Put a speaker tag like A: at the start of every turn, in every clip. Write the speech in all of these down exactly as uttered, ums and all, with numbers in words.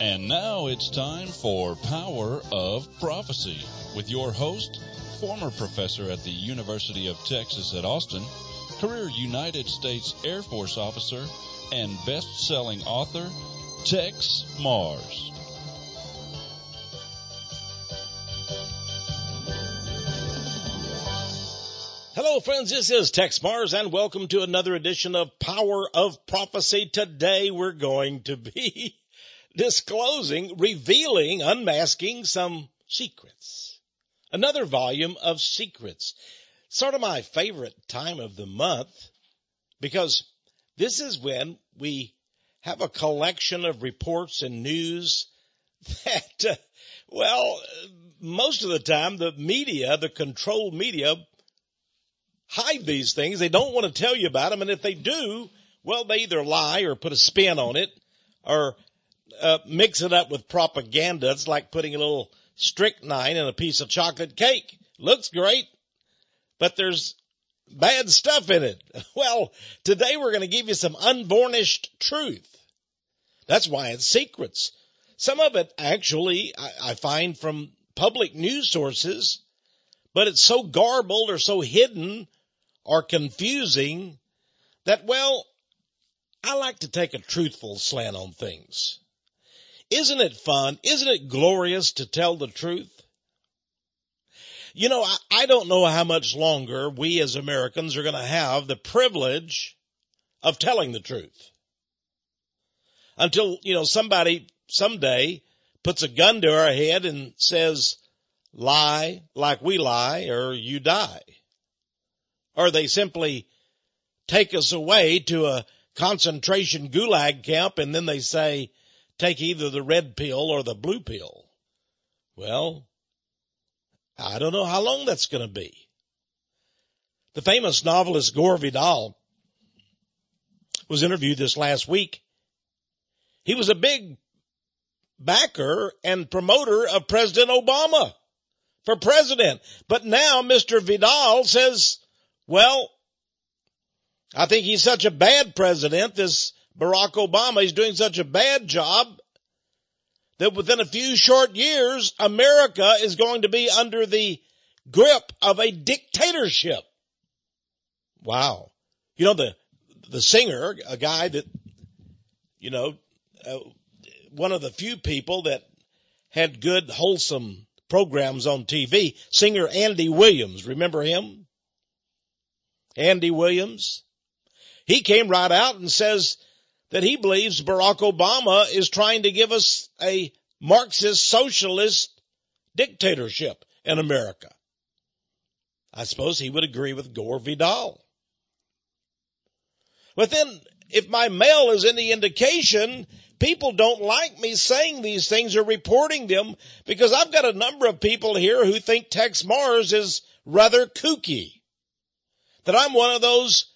A: And now it's time for Power of Prophecy with your host, former professor at the University of Texas at Austin, career United States Air Force officer, and best-selling author, Tex Mars.
B: Hello, friends. This is Tex Mars, and welcome to another edition of Power of Prophecy. Today, we're going to be disclosing, revealing, unmasking some secrets. Another volume of secrets. Sort of my favorite time of the month, because this is when we have a collection of reports and news that, uh, well, most of the time the media, the controlled media, hide these things. They don't want to tell you about them. And if they do, well, they either lie or put a spin on it or uh, mix it up with propaganda. It's like putting a little strychnine in a piece of chocolate cake. Looks great, but there's bad stuff in it. Well, today we're going to give you some unvarnished truth. That's why it's secrets. Some of it actually I, I find from public news sources, but it's so garbled or so hidden or confusing that, well, I like to take a truthful slant on things. Isn't it fun? Isn't it glorious to tell the truth? You know, I, I don't know how much longer we as Americans are going to have the privilege of telling the truth. Until, you know, somebody someday puts a gun to our head and says, lie like we lie or you die. Or they simply take us away to a concentration gulag camp and then they say, take either the red pill or the blue pill. Well, I don't know how long that's going to be. The famous novelist Gore Vidal was interviewed this last week. He was a big backer and promoter of President Obama for president. But now Mister Vidal says, well, I think he's such a bad president, this Barack Obama, he's doing such a bad job that within a few short years, America is going to be under the grip of a dictatorship. Wow. You know, the, the singer, a guy that, you know, uh, one of the few people that had good, wholesome programs on T V, singer Andy Williams. Remember him? Andy Williams. He came right out and says that he believes Barack Obama is trying to give us a Marxist socialist dictatorship in America. I suppose he would agree with Gore Vidal. But then, if my mail is any indication, people don't like me saying these things or reporting them because I've got a number of people here who think Tex Mars is rather kooky. That I'm one of those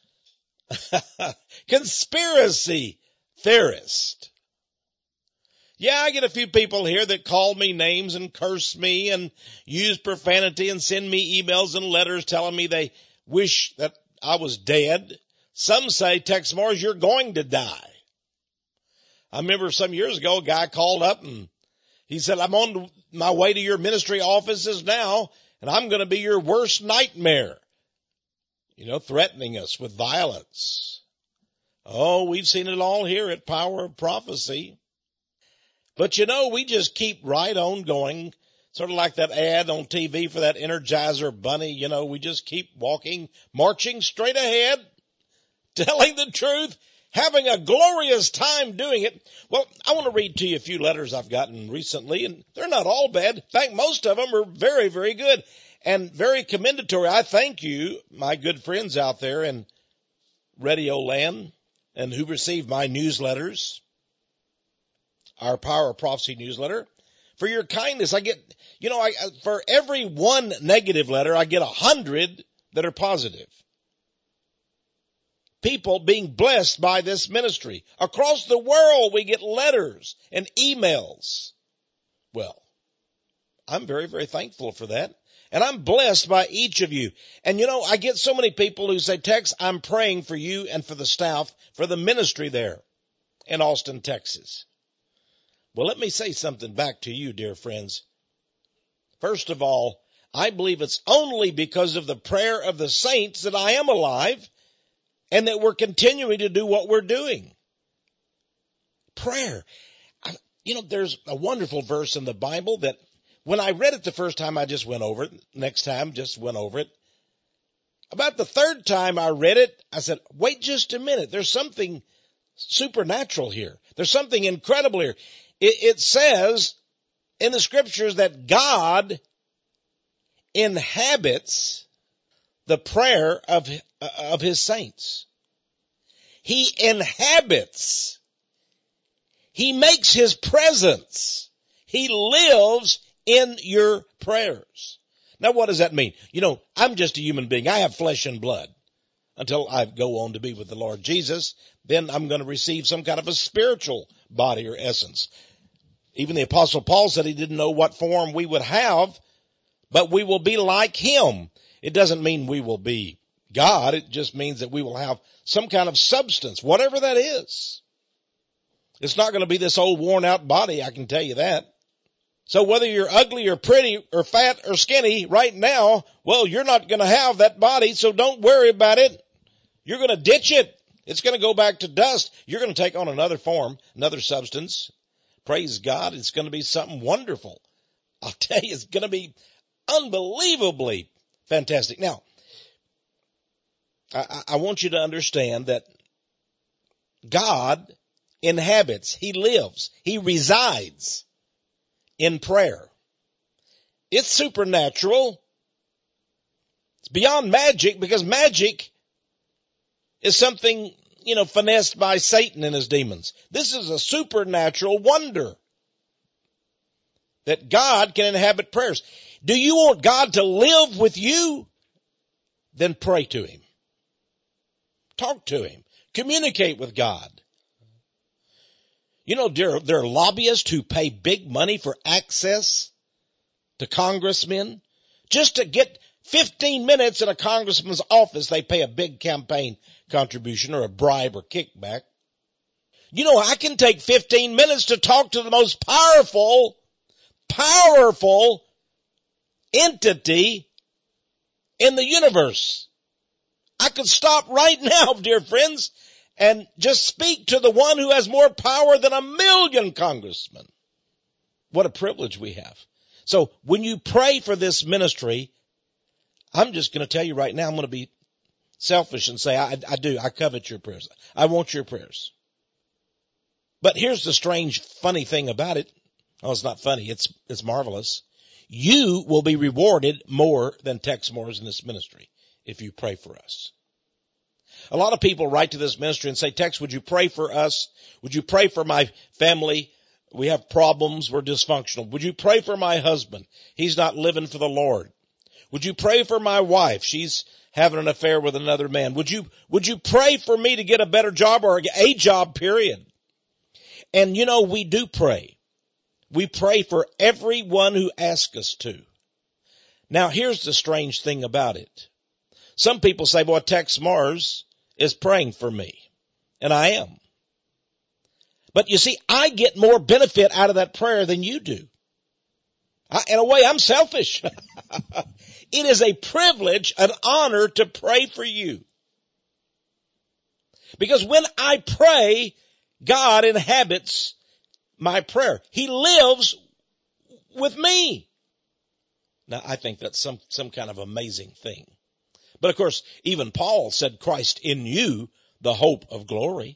B: conspiracy theorists. Yeah, I get a few people here that call me names and curse me and use profanity and send me emails and letters telling me they wish that I was dead. Some say, Tex Mars, you're going to die. I remember some years ago, a guy called up and he said, I'm on my way to your ministry offices now, and I'm going to be your worst nightmare. You know, threatening us with violence. Oh, we've seen it all here at Power of Prophecy. But you know, we just keep right on going, sort of like that ad on T V for that Energizer bunny. You know, we just keep walking, marching straight ahead, telling the truth, having a glorious time doing it. Well, I want to read to you a few letters I've gotten recently, and they're not all bad. In fact, most of them are very, very good and very commendatory. I thank you, my good friends out there in Radio Land and who receive my newsletters, our Power of Prophecy newsletter, for your kindness. I get, you know, I, for every one negative letter, I get a hundred that are positive. People being blessed by this ministry. Across the world, we get letters and emails. Well, I'm very, very thankful for that. And I'm blessed by each of you. And you know, I get so many people who say, Tex, I'm praying for you and for the staff, for the ministry there in Austin, Texas. Well, let me say something back to you, dear friends. First of all, I believe it's only because of the prayer of the saints that I am alive and that we're continuing to do what we're doing. Prayer. I, you know, there's a wonderful verse in the Bible that when I read it the first time, I just went over it. Next time, just went over it. About the third time I read it, I said, wait just a minute. There's something supernatural here. There's something incredible here. It, it says in the scriptures that God inhabits the prayer of, of his saints. He inhabits. He makes his presence. He lives in your prayers. Now, what does that mean? You know, I'm just a human being. I have flesh and blood until I go on to be with the Lord Jesus. Then I'm going to receive some kind of a spiritual body or essence. Even the Apostle Paul said he didn't know what form we would have, but we will be like him. It doesn't mean we will be God. It just means that we will have some kind of substance, whatever that is. It's not going to be this old worn out body, I can tell you that. So whether you're ugly or pretty or fat or skinny right now, well, you're not going to have that body, so don't worry about it. You're going to ditch it. It's going to go back to dust. You're going to take on another form, another substance. Praise God. It's going to be something wonderful. I'll tell you, it's going to be unbelievably fantastic. Now, I, I want you to understand that God inhabits, he lives, he resides in prayer. It's supernatural. It's beyond magic, because magic is something, you know, finessed by Satan and his demons. This is a supernatural wonder that God can inhabit prayers. Do you want God to live with you? Then pray to him. Talk to him. Communicate with God. You know, there, there are lobbyists who pay big money for access to congressmen. Just to get fifteen minutes in a congressman's office, they pay a big campaign contribution or a bribe or kickback. You know, I can take fifteen minutes to talk to the most powerful, powerful entity in the universe. I could stop right now, dear friends, and just speak to the one who has more power than a million congressmen. What a privilege we have. So when you pray for this ministry, I'm just going to tell you right now, I'm going to be selfish and say, I, I do, I covet your prayers. I want your prayers. But here's the strange, funny thing about it. Oh, it's not funny. It's, it's marvelous. You will be rewarded more than Tex Moore's in this ministry if you pray for us. A lot of people write to this ministry and say, Tex, would you pray for us? Would you pray for my family? We have problems. We're dysfunctional. Would you pray for my husband? He's not living for the Lord. Would you pray for my wife? She's having an affair with another man. Would you, would you pray for me to get a better job or a job, period? And you know, we do pray. We pray for everyone who asks us to. Now, here's the strange thing about it. Some people say, boy, Tex Mars is praying for me. And I am. But you see, I get more benefit out of that prayer than you do. I, in a way, I'm selfish. It is a privilege, an honor to pray for you. Because when I pray, God inhabits my prayer. He lives with me. Now, I think that's some, some kind of amazing thing. But of course, even Paul said, Christ in you, the hope of glory.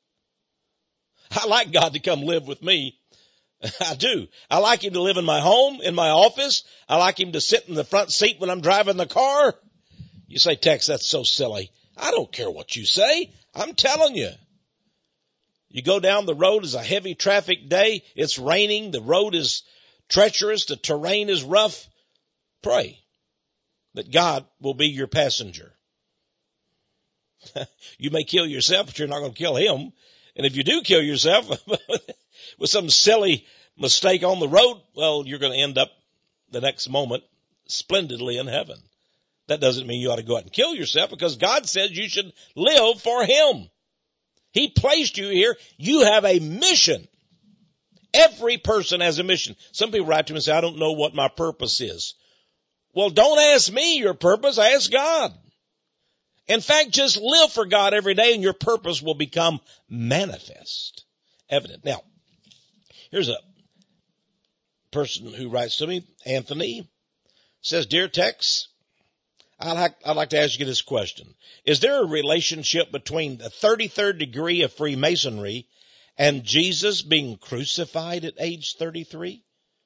B: I like God to come live with me. I do. I like him to live in my home, in my office. I like him to sit in the front seat when I'm driving the car. You say, Tex, that's so silly. I don't care what you say. I'm telling you. You go down the road, it's a heavy traffic day. It's raining. The road is treacherous. The terrain is rough. Pray that God will be your passenger. You may kill yourself, but you're not going to kill him. And if you do kill yourself with some silly mistake on the road, well, you're going to end up the next moment splendidly in heaven. That doesn't mean you ought to go out and kill yourself, because God says you should live for him. He placed you here. You have a mission. Every person has a mission. Some people write to me and say, I don't know what my purpose is. Well, don't ask me your purpose. Ask God. In fact, just live for God every day and your purpose will become manifest, evident. Now, here's a person who writes to me, Anthony, says, Dear Tex, I'd like, I'd like to ask you this question. Is there a relationship between the thirty-third degree of Freemasonry and Jesus being crucified at age thirty-three?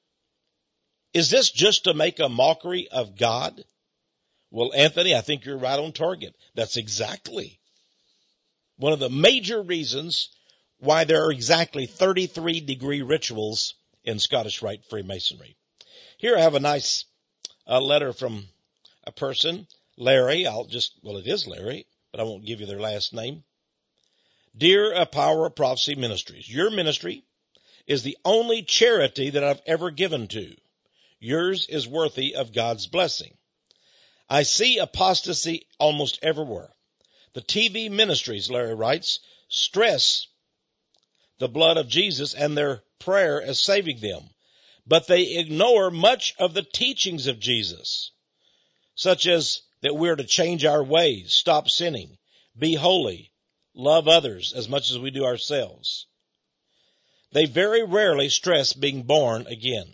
B: Is this just to make a mockery of God? Well, Anthony, I think you're right on target. That's exactly one of the major reasons why there are exactly thirty-three degree rituals in Scottish Rite Freemasonry. Here I have a nice uh, letter from a person, Larry. I'll just, well, it is Larry, but I won't give you their last name. Dear uh, Power of Prophecy Ministries, your ministry is the only charity that I've ever given to. Yours is worthy of God's blessing. I see apostasy almost everywhere. The T V ministries, Larry writes, stress the blood of Jesus and their prayer as saving them, but they ignore much of the teachings of Jesus, such as that we're to change our ways, stop sinning, be holy, love others as much as we do ourselves. They very rarely stress being born again.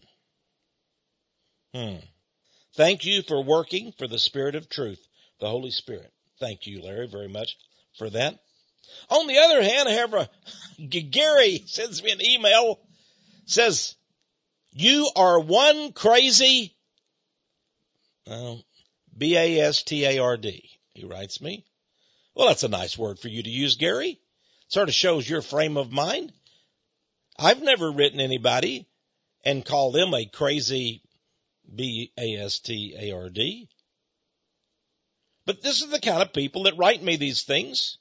B: Hmm. Thank you for working for the Spirit of truth, the Holy Spirit. Thank you, Larry, very much for that. On the other hand, I have a, Gary sends me an email, says, you are one crazy, uh, B A S T A R D, he writes me. Well, that's a nice word for you to use, Gary. Sort of shows your frame of mind. I've never written anybody and called them a crazy B A S T A R D. But this is the kind of people that write me these things.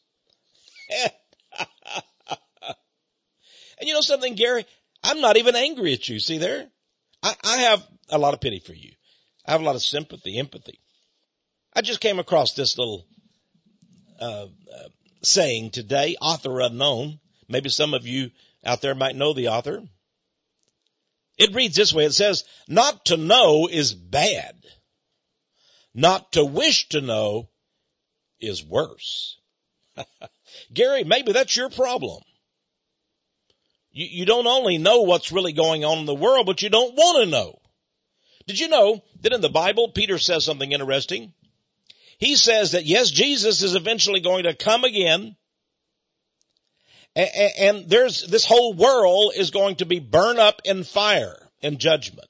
B: And you know something, Gary? I'm not even angry at you. See there? I, I have a lot of pity for you. I have a lot of sympathy, empathy. I just came across this little uh, uh saying today, author unknown. Maybe some of you out there might know the author. It reads this way. It says, not to know is bad. Not to wish to know is worse. Gary, maybe that's your problem. You, you don't only know what's really going on in the world, but you don't want to know. Did you know that in the Bible, Peter says something interesting? He says that, yes, Jesus is eventually going to come again. And, and there's, this whole world is going to be burned up in fire and judgment.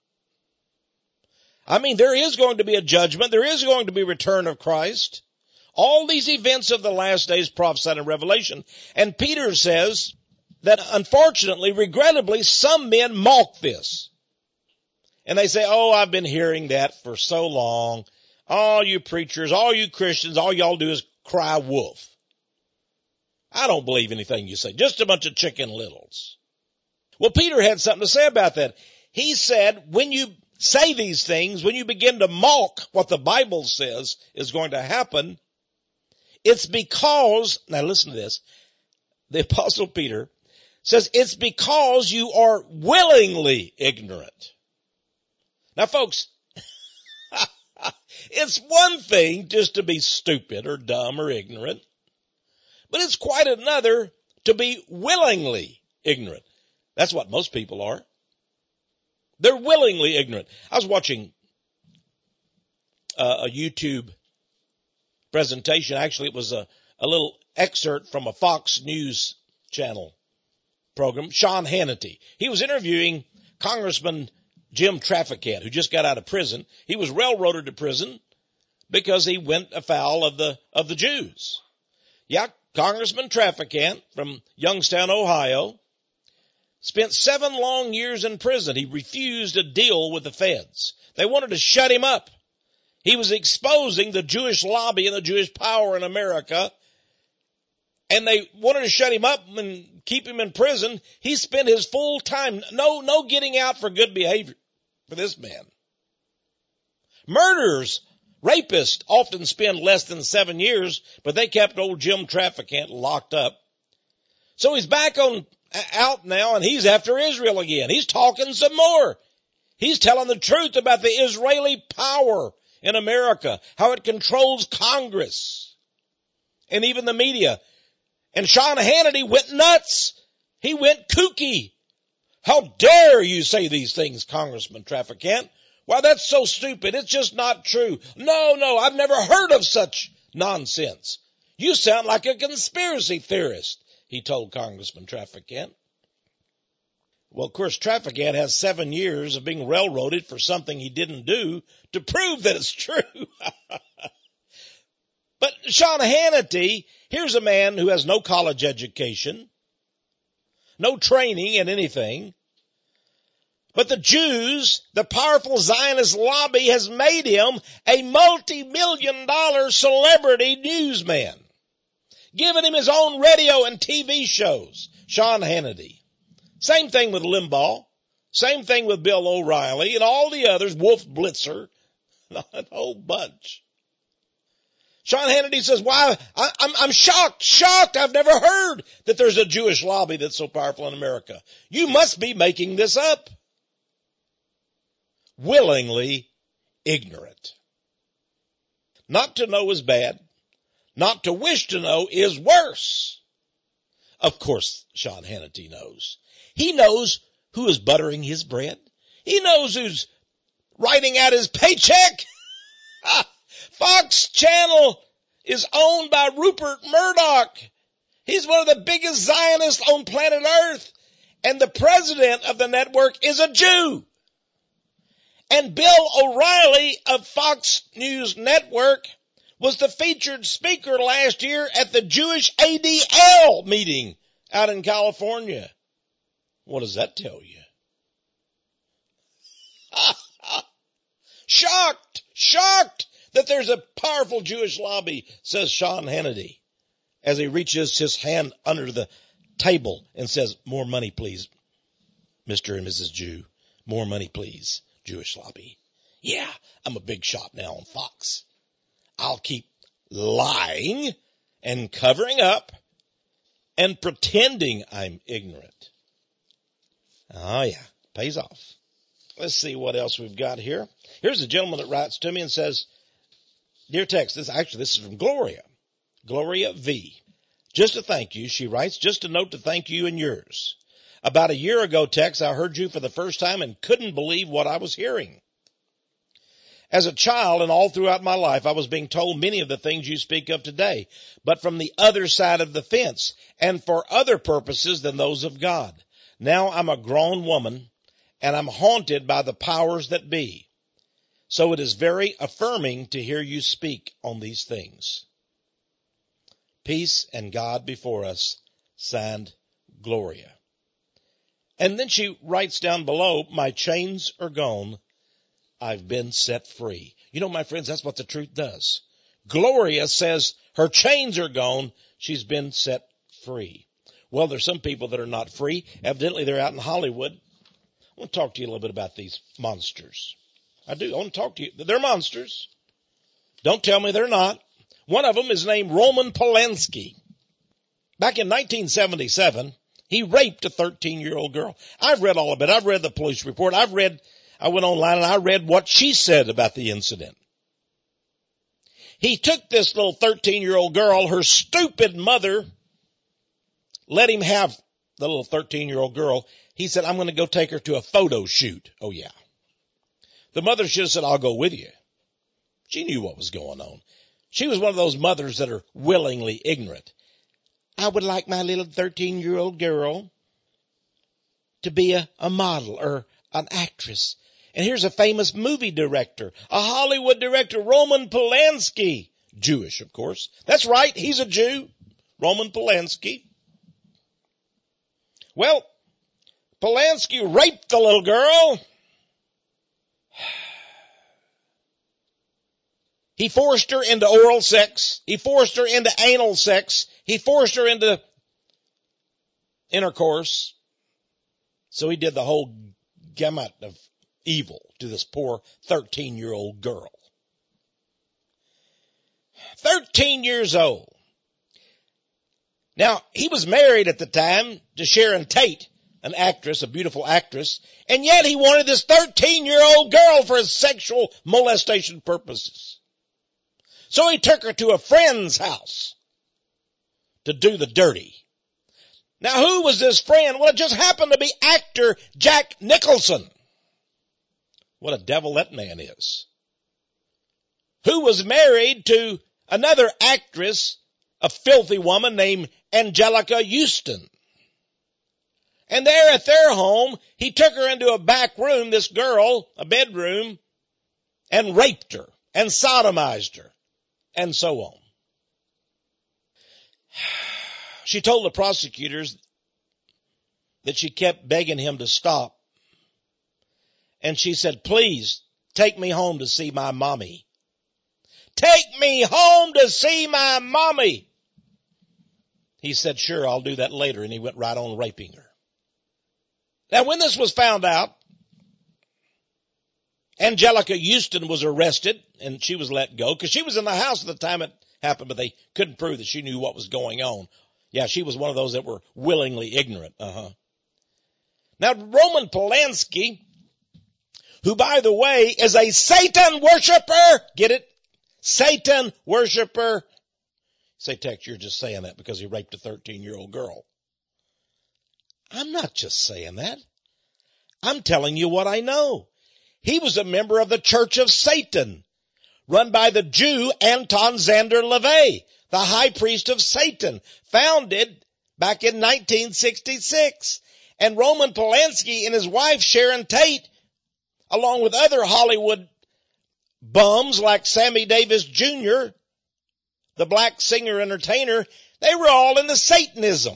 B: I mean, there is going to be a judgment. There is going to be a return of Christ. All these events of the last days prophesied in Revelation. And Peter says that unfortunately, regrettably, some men mock this. And they say, oh, I've been hearing that for so long. All you preachers, all you Christians, all y'all do is cry wolf. I don't believe anything you say. Just a bunch of chicken littles. Well, Peter had something to say about that. He said, when you say these things, when you begin to mock what the Bible says is going to happen, it's because, now listen to this, the Apostle Peter says, it's because you are willingly ignorant. Now, folks, it's one thing just to be stupid or dumb or ignorant, but it's quite another to be willingly ignorant. That's what most people are. They're willingly ignorant. I was watching uh, a YouTube presentation. Actually, it was a, a little excerpt from a Fox News channel program. Sean Hannity. He was interviewing Congressman Jim Traficant, who just got out of prison. He was railroaded to prison because he went afoul of the of the Jews. Yeah, Congressman Traficant from Youngstown, Ohio, spent seven long years in prison. He refused a deal with the feds. They wanted to shut him up. He was exposing the Jewish lobby and the Jewish power in America, and they wanted to shut him up and keep him in prison. He spent his full time, no, no getting out for good behavior for this man. Murderers, rapists often spend less than seven years, but they kept old Jim Traficant locked up. So he's back on out now, and he's after Israel again. He's talking some more. He's telling the truth about the Israeli power in America, how it controls Congress and even the media. And Sean Hannity went nuts. He went kooky. How dare you say these things, Congressman Traficant? Why, that's so stupid. It's just not true. No, no, I've never heard of such nonsense. You sound like a conspiracy theorist, he told Congressman Traficant. Well, of course, Traficant has seven years of being railroaded for something he didn't do to prove that it's true. But Sean Hannity, here's a man who has no college education, no training in anything. But the Jews, the powerful Zionist lobby, has made him a multi-million dollar celebrity newsman, giving him his own radio and T V shows. Sean Hannity. Same thing with Limbaugh. Same thing with Bill O'Reilly and all the others, Wolf Blitzer, a whole bunch. Sean Hannity says, "Why, I, I'm, I'm shocked, shocked. I've never heard that there's a Jewish lobby that's so powerful in America. You must be making this up." Willingly ignorant. Not to know is bad. Not to wish to know is worse. Of course, Sean Hannity knows. He knows who is buttering his bread. He knows who's writing out his paycheck. Fox Channel is owned by Rupert Murdoch. He's one of the biggest Zionists on planet Earth. And the president of the network is a Jew. And Bill O'Reilly of Fox News Network was the featured speaker last year at the Jewish A D L meeting out in California. What does that tell you? Shocked, shocked that there's a powerful Jewish lobby, says Sean Hannity, as he reaches his hand under the table and says, "More money, please, Mister and Missus Jew. More money, please, Jewish lobby." Yeah, I'm a big shot now on Fox. I'll keep lying and covering up and pretending I'm ignorant. Oh yeah, pays off. Let's see what else we've got here. Here's a gentleman that writes to me and says, "Dear Tex," this actually this is from Gloria. Gloria V. "Just to thank you," she writes, "just a note to thank you and yours. About a year ago, Tex, I heard you for the first time and couldn't believe what I was hearing. As a child and all throughout my life, I was being told many of the things you speak of today, but from the other side of the fence and for other purposes than those of God. Now I'm a grown woman and I'm haunted by the powers that be. So it is very affirming to hear you speak on these things. Peace and God before us. Signed, Gloria." And then she writes down below, "My chains are gone. I've been set free." You know, my friends, that's what the truth does. Gloria says her chains are gone. She's been set free. Well, there's some people that are not free. Evidently, they're out in Hollywood. I want to talk to you a little bit about these monsters. I do. I want to talk to you. They're monsters. Don't tell me they're not. One of them is named Roman Polanski. Back in nineteen seventy-seven, he raped a thirteen-year-old girl. I've read all of it. I've read the police report. I've read, I went online and I read what she said about the incident. He took this little thirteen-year-old girl, her stupid mother let him have the little thirteen-year-old girl. He said, "I'm going to go take her to a photo shoot." Oh, yeah. The mother should have said, "I'll go with you." She knew what was going on. She was one of those mothers that are willingly ignorant. "I would like my little thirteen-year-old girl to be a, a model or an actress. And here's a famous movie director, a Hollywood director, Roman Polanski. Jewish, of course. That's right, he's a Jew. Roman Polanski. Well, Polanski raped the little girl. He forced her into oral sex. He forced her into anal sex. He forced her into intercourse. So he did the whole gamut of evil to this poor thirteen-year-old girl. thirteen years old. Now, he was married at the time to Sharon Tate, an actress, a beautiful actress, and yet he wanted this thirteen-year-old girl for his sexual molestation purposes. So he took her to a friend's house to do the dirty. Now, who was this friend? Well, it just happened to be actor Jack Nicholson. What a devil that man is. Who was married to another actress, a filthy woman named Angelica Houston. And there at their home, he took her into a back room, this girl, a bedroom, and raped her and sodomized her and so on. She told the prosecutors that she kept begging him to stop. And she said, please take me home to see my mommy. Take me home to see my mommy. He said, sure, I'll do that later. And he went right on raping her. Now, when this was found out, Angelica Houston was arrested and she was let go because she was in the house at the time it happened, but they couldn't prove that she knew what was going on. Yeah, she was one of those that were willingly ignorant. Uh-huh. Now, Roman Polanski, who, by the way, is a Satan worshiper, get it? Satan worshiper. Say, Tex, you're just saying that because he raped a thirteen-year-old girl. I'm not just saying that. I'm telling you what I know. He was a member of the Church of Satan, run by the Jew Anton Szandor LaVey, the high priest of Satan, founded back in nineteen sixty-six. And Roman Polanski and his wife Sharon Tate, along with other Hollywood bums like Sammy Davis Junior, the black singer-entertainer, they were all into Satanism.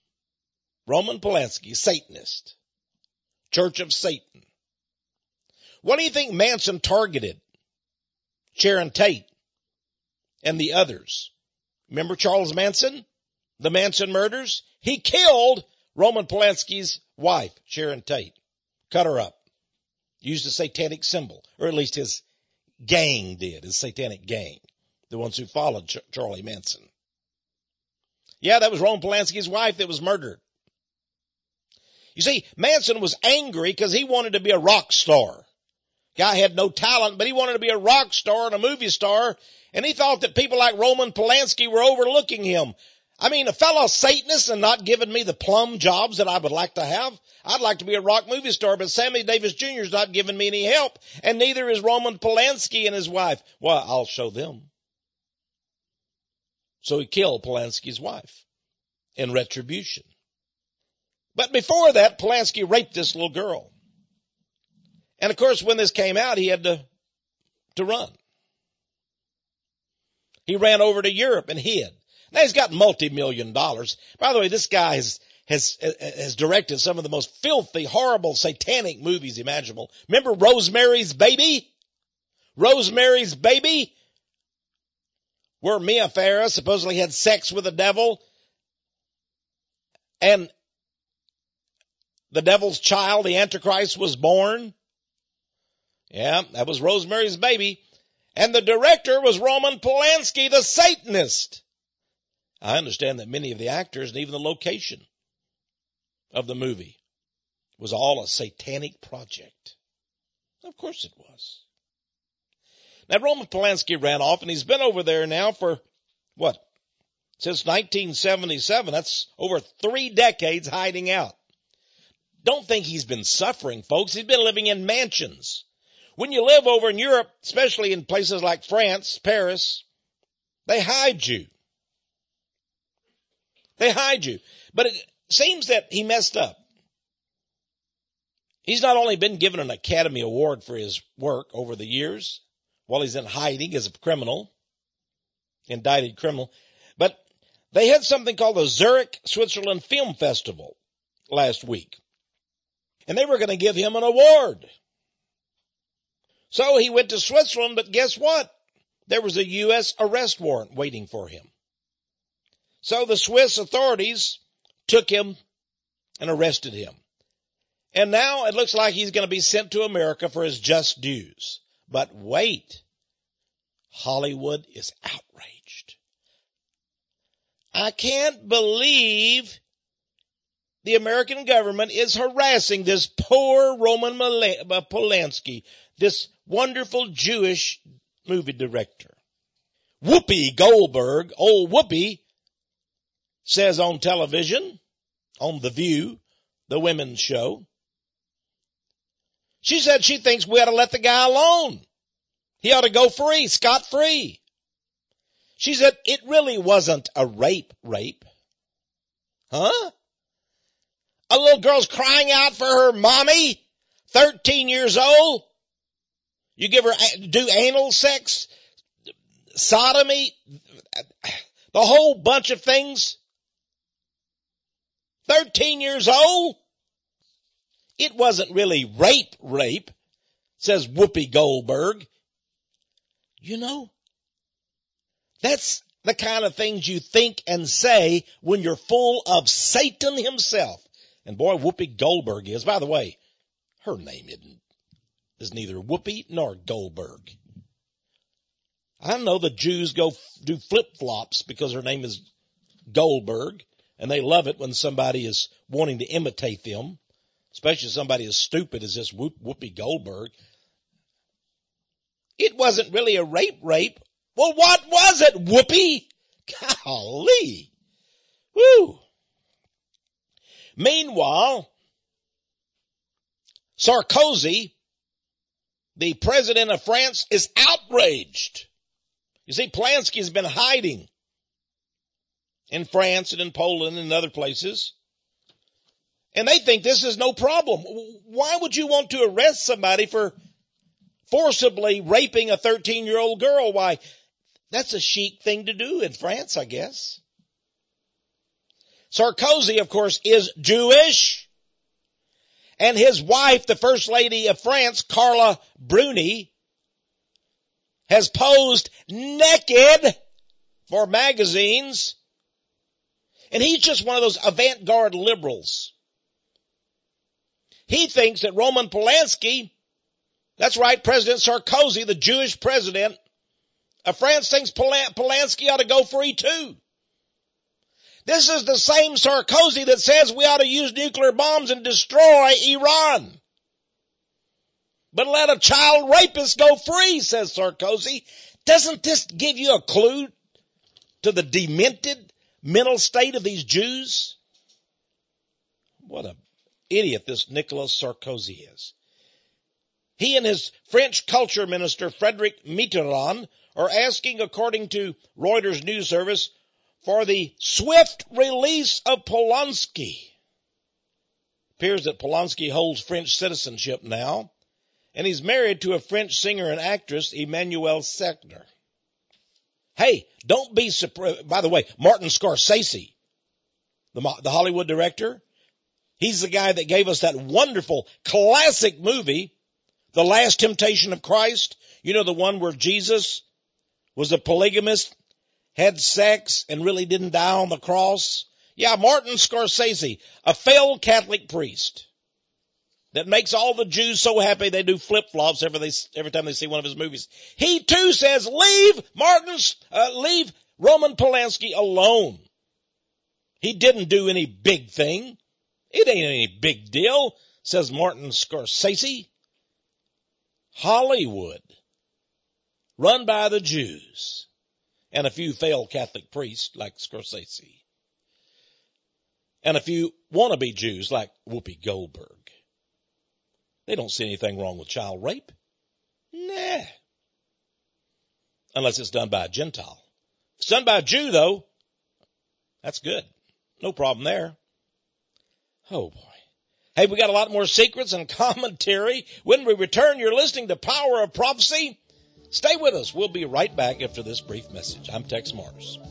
B: Roman Polanski, Satanist. Church of Satan. What do you think Manson targeted? Sharon Tate and the others. Remember Charles Manson? The Manson murders? He killed Roman Polanski's wife, Sharon Tate. Cut her up. Used a satanic symbol, or at least his gang did, his satanic gang. The ones who followed Ch- Charlie Manson. Yeah, that was Roman Polanski's wife that was murdered. You see, Manson was angry because he wanted to be a rock star. Guy had no talent, but he wanted to be a rock star and a movie star, and he thought that people like Roman Polanski were overlooking him. I mean, a fellow Satanist and not giving me the plum jobs that I would like to have. I'd like to be a rock movie star, but Sammy Davis Junior is not giving me any help, and neither is Roman Polanski and his wife. Well, I'll show them. So he killed Polanski's wife in retribution. But before that, Polanski raped this little girl. And of course, when this came out, he had to, to run. He ran over to Europe and hid. Now he's got multi-million dollars. By the way, this guy has, has, has directed some of the most filthy, horrible, satanic movies imaginable. Remember Rosemary's Baby? Rosemary's Baby? Where Mia Farrow supposedly had sex with the devil. And the devil's child, the Antichrist, was born. Yeah, that was Rosemary's Baby. And the director was Roman Polanski, the Satanist. I understand that many of the actors and even the location of the movie was all a satanic project. Of course it was. Now, Roman Polanski ran off, and he's been over there now for, what, since nineteen seventy-seven. That's over three decades hiding out. Don't think he's been suffering, folks. He's been living in mansions. When you live over in Europe, especially in places like France, Paris, they hide you. They hide you. But it seems that he messed up. He's not only been given an Academy Award for his work over the years, while he's in hiding as a criminal, indicted criminal, but they had something called the Zurich, Switzerland Film Festival last week. And they were going to give him an award. So he went to Switzerland, but guess what? There was a U S arrest warrant waiting for him. So the Swiss authorities took him and arrested him. And now it looks like he's going to be sent to America for his just dues. But wait, Hollywood is outraged. I can't believe the American government is harassing this poor Roman Polanski, this wonderful Jewish movie director. Whoopi Goldberg, old Whoopi, says on television, on The View, the women's show, she said she thinks we ought to let the guy alone. He ought to go free, scot-free. She said it really wasn't a rape rape. Huh? A little girl's crying out for her mommy, thirteen years old. You give her, do anal sex, sodomy, the whole bunch of things. thirteen years old? It wasn't really rape rape, says Whoopi Goldberg. You know, that's the kind of things you think and say when you're full of Satan himself. And boy, Whoopi Goldberg is. By the way, her name isn't, is neither Whoopi nor Goldberg. I know the Jews go do flip-flops because her name is Goldberg, and they love it when somebody is wanting to imitate them, especially somebody as stupid as this Whoopi Goldberg. It wasn't really a rape rape. Well, what was it, Whoopi? Golly. Woo. Meanwhile, Sarkozy, the president of France, is outraged. You see, Polanski has been hiding in France and in Poland and other places. And they think this is no problem. Why would you want to arrest somebody for forcibly raping a thirteen-year-old girl? Why, that's a chic thing to do in France, I guess. Sarkozy, of course, is Jewish. And his wife, the First Lady of France, Carla Bruni, has posed naked for magazines. And he's just one of those avant-garde liberals. He thinks that Roman Polanski, that's right, President Sarkozy, the Jewish president of France, thinks Polanski ought to go free too. This is the same Sarkozy that says we ought to use nuclear bombs and destroy Iran. But let a child rapist go free, says Sarkozy. Doesn't this give you a clue to the demented mental state of these Jews? What an idiot this Nicolas Sarkozy is. He and his French culture minister, Frédéric Mitterrand, are asking, according to Reuters news service, for the swift release of Polanski. Appears that Polanski holds French citizenship now, and he's married to a French singer and actress, Emmanuelle Seckner. Hey, don't be surprised. By the way, Martin Scorsese, the, the Hollywood director, he's the guy that gave us that wonderful classic movie, The Last Temptation of Christ. You know, the one where Jesus was a polygamist, had sex, and really didn't die on the cross? Yeah, Martin Scorsese, a failed Catholic priest that makes all the Jews so happy they do flip-flops every, they, every time they see one of his movies. He too says, leave Martin, uh, leave Roman Polanski alone. He didn't do any big thing. It ain't any big deal, says Martin Scorsese. Hollywood, run by the Jews and a few failed Catholic priests like Scorsese, and a few wannabe Jews like Whoopi Goldberg. They don't see anything wrong with child rape. Nah. Unless it's done by a Gentile. If it's done by a Jew, though, that's good. No problem there. Oh, boy. Hey, we got a lot more secrets and commentary. When we return, you're listening to Power of Prophecy. Stay with us. We'll be right back after this brief message. I'm Tex Mars.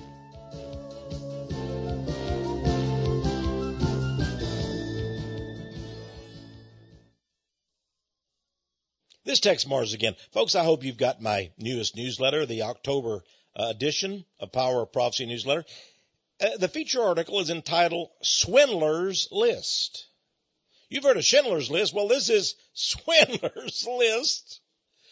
B: This is Tex Mars again. Folks, I hope you've got my newest newsletter, the October uh, edition of Power of Prophecy newsletter. Uh, the feature article is entitled Swindler's List. You've heard of Schindler's List. Well, this is Swindler's List.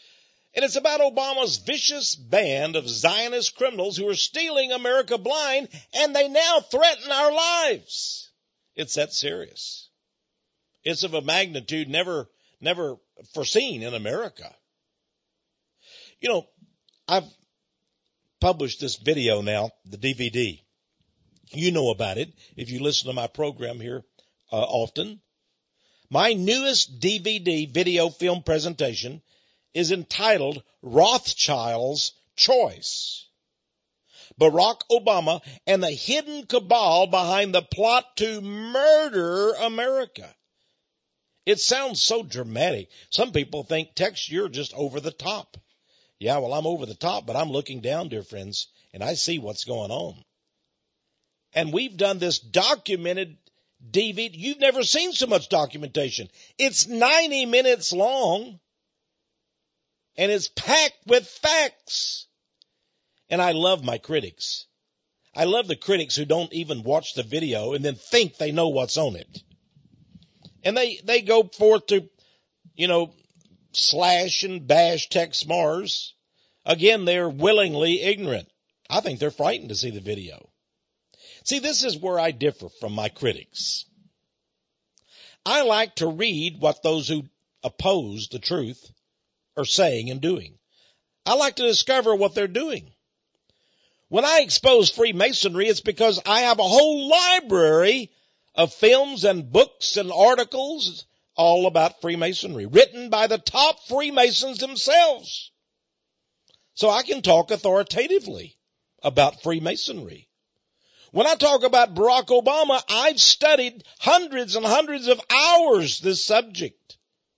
B: And it's about Obama's vicious band of Zionist criminals who are stealing America blind, and they now threaten our lives. It's that serious. It's of a magnitude never, never foreseen in America. You know, I've published this video now, the D V D. You know about it if you listen to my program here uh, often. My newest D V D video film presentation is entitled Rothschild's Choice. Barack Obama and the hidden cabal behind the plot to murder America. It sounds so dramatic. Some people think, Tex, you're just over the top. Yeah, well, I'm over the top, but I'm looking down, dear friends, and I see what's going on. And we've done this documented D V D. You've never seen so much documentation. It's ninety minutes long, and it's packed with facts. And I love my critics. I love the critics who don't even watch the video and then think they know what's on it. And they, they go forth to, you know, slash and bash Tex Mars. Again, they're willingly ignorant. I think they're frightened to see the video. See, this is where I differ from my critics. I like to read what those who oppose the truth are saying and doing. I like to discover what they're doing. When I expose Freemasonry, it's because I have a whole library of films and books and articles all about Freemasonry, written by the top Freemasons themselves. So I can talk authoritatively about Freemasonry. When I talk about Barack Obama, I've studied hundreds and hundreds of hours this subject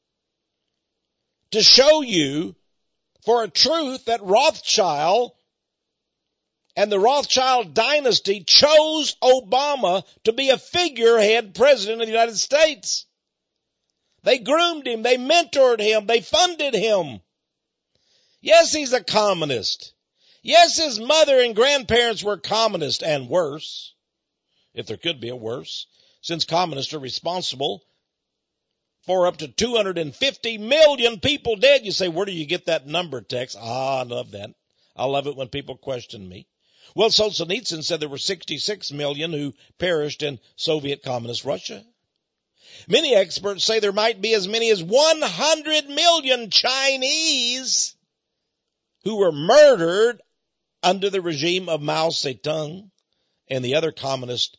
B: to show you for a truth that Rothschild and the Rothschild dynasty chose Obama to be a figurehead president of the United States. They groomed him. They mentored him. They funded him. Yes, he's a communist. Yes, his mother and grandparents were communist and worse, if there could be a worse, since communists are responsible for up to two hundred fifty million people dead. You say, where do you get that number, Tex? Ah, I love that. I love it when people question me. Well, Solzhenitsyn said there were sixty-six million who perished in Soviet communist Russia. Many experts say there might be as many as one hundred million Chinese who were murdered under the regime of Mao Zedong and the other communist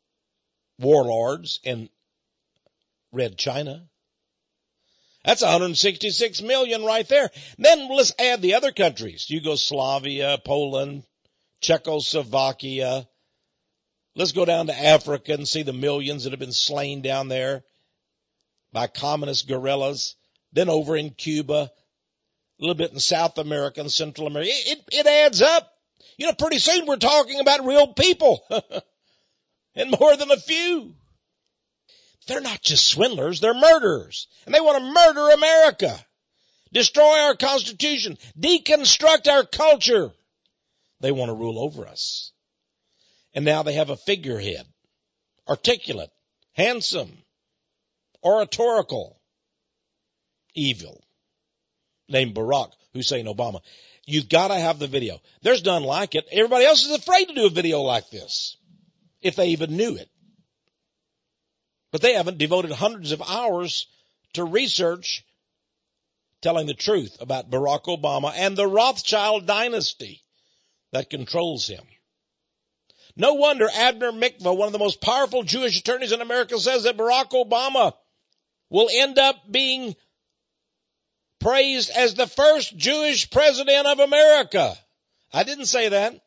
B: warlords in Red China. That's one hundred sixty-six million right there. Then let's add the other countries, Yugoslavia, Poland, Czechoslovakia. Let's go down to Africa and see the millions that have been slain down there by communist guerrillas. Then over in Cuba, a little bit in South America and Central America. It, it, it adds up. You know, pretty soon we're talking about real people and more than a few. They're not just swindlers, they're murderers. And they want to murder America, destroy our Constitution, deconstruct our culture. They want to rule over us. And now they have a figurehead, articulate, handsome, oratorical, evil, named Barack Hussein Obama. You've got to have the video. There's none like it. Everybody else is afraid to do a video like this, if they even knew it. But they haven't devoted hundreds of hours to research telling the truth about Barack Obama and the Rothschild dynasty that controls him. No wonder Abner Mikva, one of the most powerful Jewish attorneys in America, says that Barack Obama will end up being praised as the first Jewish president of America. I didn't say that.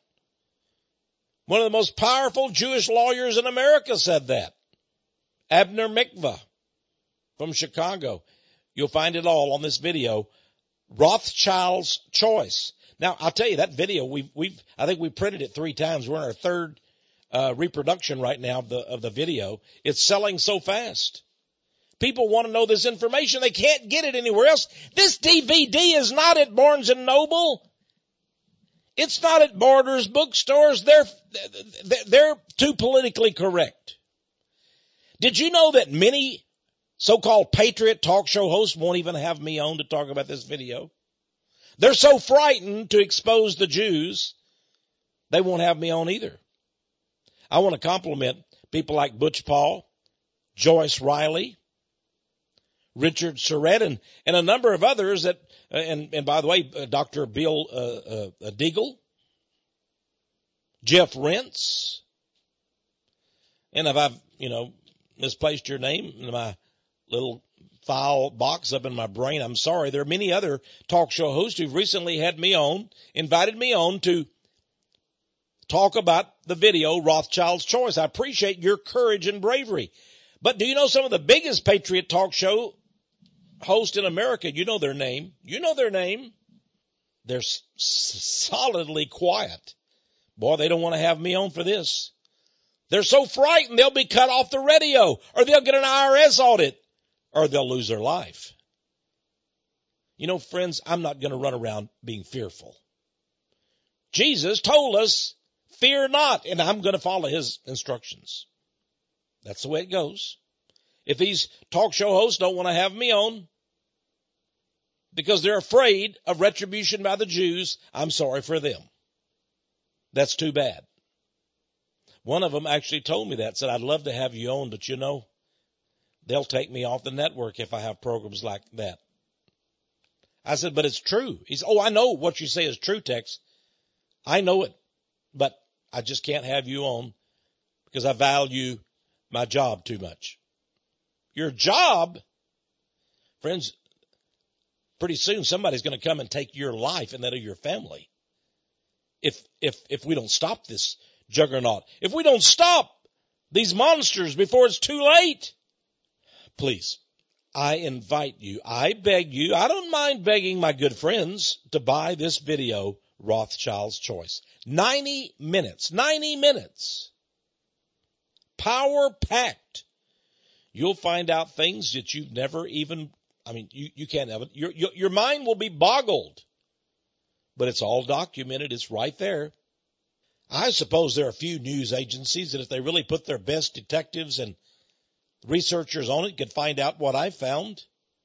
B: One of the most powerful Jewish lawyers in America said that. Abner Mikva from Chicago. You'll find it all on this video. Rothschild's Choice. Now, I'll tell you, that video, we've, we've, I think we printed it three times. We're in our third uh, reproduction right now of the, of the video. It's selling so fast. People want to know this information. They can't get it anywhere else. This D V D is not at Barnes and Noble. It's not at Borders bookstores. They're, they're too politically correct. Did you know that many so-called patriot talk show hosts won't even have me on to talk about this video? They're so frightened to expose the Jews, they won't have me on either. I want to compliment people like Butch Paul, Joyce Riley, Richard Surrett, and, and a number of others that, uh, and, and by the way, uh, Doctor Bill uh, uh, Deagle, Jeff Rentz, and if I've, you know, misplaced your name in my little file box up in my brain, I'm sorry. There are many other talk show hosts who've recently had me on, invited me on to talk about the video Rothschild's Choice. I appreciate your courage and bravery. But do you know some of the biggest patriot talk show hosts in America? You know their name. You know their name. They're s- solidly quiet. Boy, they don't want to have me on for this. They're so frightened they'll be cut off the radio, or they'll get an I R S audit, or they'll lose their life. You know, friends, I'm not going to run around being fearful. Jesus told us, fear not, and I'm going to follow his instructions. That's the way it goes. If these talk show hosts don't want to have me on because they're afraid of retribution by the Jews, I'm sorry for them. That's too bad. One of them actually told me that, said, I'd love to have you on, but you know, they'll take me off the network if I have programs like that. I said, but it's true. He said, oh, I know what you say is true, Tex. I know it, but I just can't have you on because I value my job too much. Your job? Friends, pretty soon somebody's going to come and take your life and that of your family. If, if, if we don't stop this juggernaut, if we don't stop these monsters before it's too late, please, I invite you, I beg you, I don't mind begging my good friends to buy this video, Rothschild's Choice. ninety minutes, ninety minutes. Power-packed. You'll find out things that you've never even, I mean, you, you can't have it. Your, your, your mind will be boggled. But it's all documented. It's right there. I suppose there are a few news agencies that if they really put their best detectives and researchers on it could find out what I found.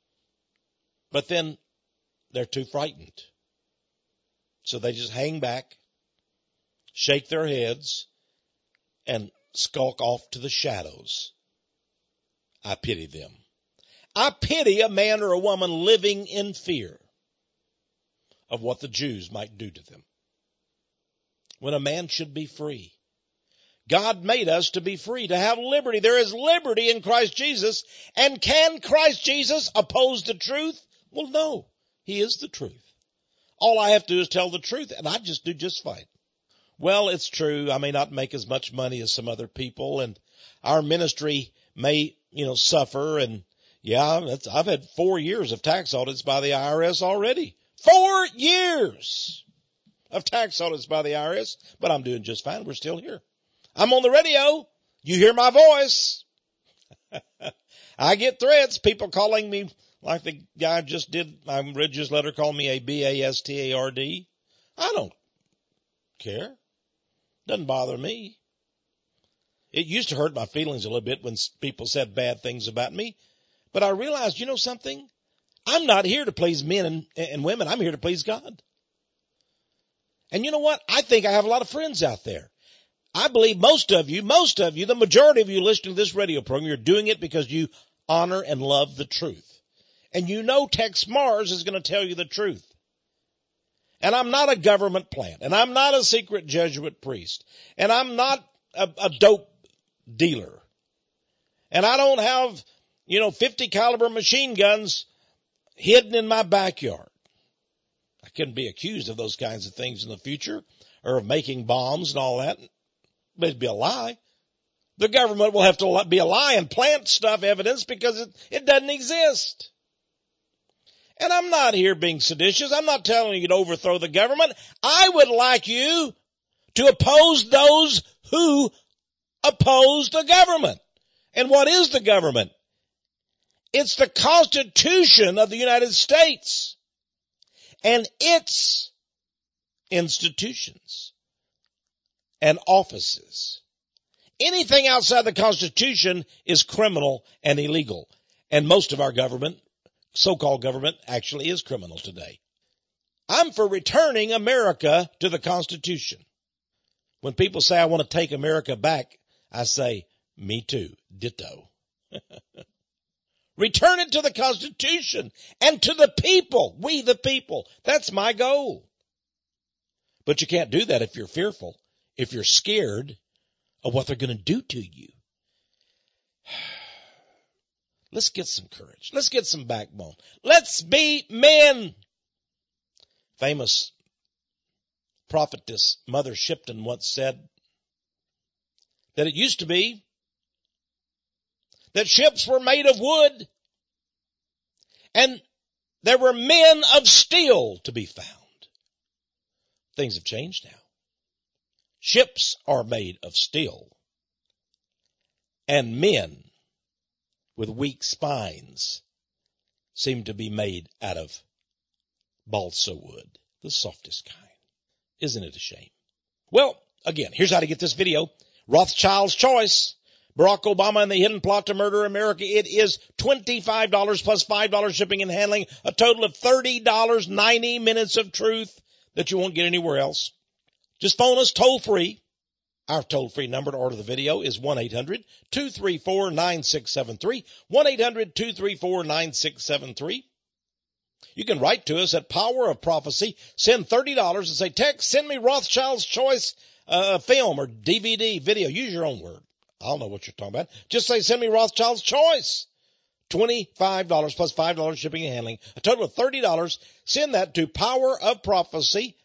B: But then they're too frightened. So they just hang back, shake their heads, and skulk off to the shadows. I pity them. I pity a man or a woman living in fear of what the Jews might do to them, when a man should be free. God made us to be free, to have liberty. There is liberty in Christ Jesus. And can Christ Jesus oppose the truth? Well, no. He is the truth. All I have to do is tell the truth, and I just do just fine. Well, it's true. I may not make as much money as some other people, and our ministry may, you know, suffer. And yeah, that's, I've had four years of tax audits by the I R S already. Four years of tax audits by the I R S, but I'm doing just fine. We're still here. I'm on the radio. You hear my voice. I get threats, people calling me like the guy just did. I read his letter, called me a B A S T A R D. I don't care. Doesn't bother me. It used to hurt my feelings a little bit when people said bad things about me, but I realized, you know something? I'm not here to please men and, and women. I'm here to please God. And you know what? I think I have a lot of friends out there. I believe most of you, most of you, the majority of you listening to this radio program, you're doing it because you honor and love the truth. And you know Tex Mars is going to tell you the truth. And I'm not a government plant. And I'm not a secret Jesuit priest. And I'm not a, a dope dealer. And I don't have, you know, fifty caliber machine guns hidden in my backyard. I couldn't be accused of those kinds of things in the future, or of making bombs and all that. But it'd be a lie. The government will have to be a lie and plant stuff evidence because it, it doesn't exist. And I'm not here being seditious. I'm not telling you to overthrow the government. I would like you to oppose those who oppose the government. And what is the government? It's the Constitution of the United States and its institutions and offices. Anything outside the Constitution is criminal and illegal. And most of our government, so-called government, actually is criminal today. I'm for returning America to the Constitution. When people say I want to take America back, I say, me too, ditto. Return it to the Constitution and to the people, we the people. That's my goal. But you can't do that if you're fearful, if you're scared of what they're going to do to you. Let's get some courage. Let's get some backbone. Let's be men. Famous prophetess Mother Shipton once said that it used to be that ships were made of wood and there were men of steel to be found. Things have changed now. Ships are made of steel and men with weak spines seem to be made out of balsa wood, the softest kind. Isn't it a shame? Well, again, here's how to get this video. Rothschild's Choice. Barack Obama and the Hidden Plot to Murder America. It is twenty-five dollars plus five dollars shipping and handling. A total of thirty dollars, ninety minutes of truth that you won't get anywhere else. Just phone us toll free. Our toll-free number to order the video is one eight hundred two three four nine six seven three, one eight hundred two three four nine six seven three. You can write to us at Power of Prophecy, send thirty dollars and say, text, send me Rothschild's Choice uh, film or D V D, video. Use your own word. I'll know what you're talking about. Just say, send me Rothschild's Choice. twenty-five dollars plus five dollars shipping and handling. A total of thirty dollars. Send that to Power of Prophecy